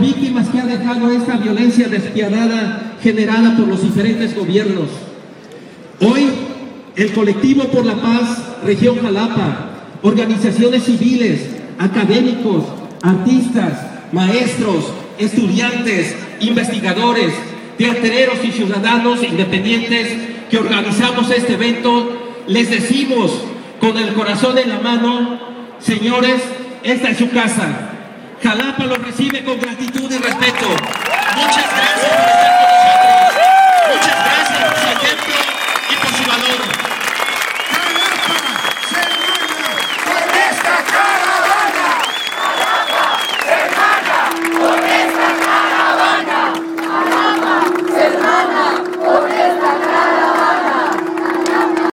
víctimas que ha dejado esta violencia despiadada generada por los diferentes gobiernos. Hoy, el Colectivo por la Paz, Región Jalapa, organizaciones civiles, académicos, artistas, maestros, estudiantes, investigadores, teatreros y ciudadanos independientes que organizamos este evento, les decimos con el corazón en la mano: señores, esta es su casa. Jalapa los recibe con gratitud y respeto. Muchas gracias por estar con nosotros. Muchas gracias por su ejemplo y por su valor.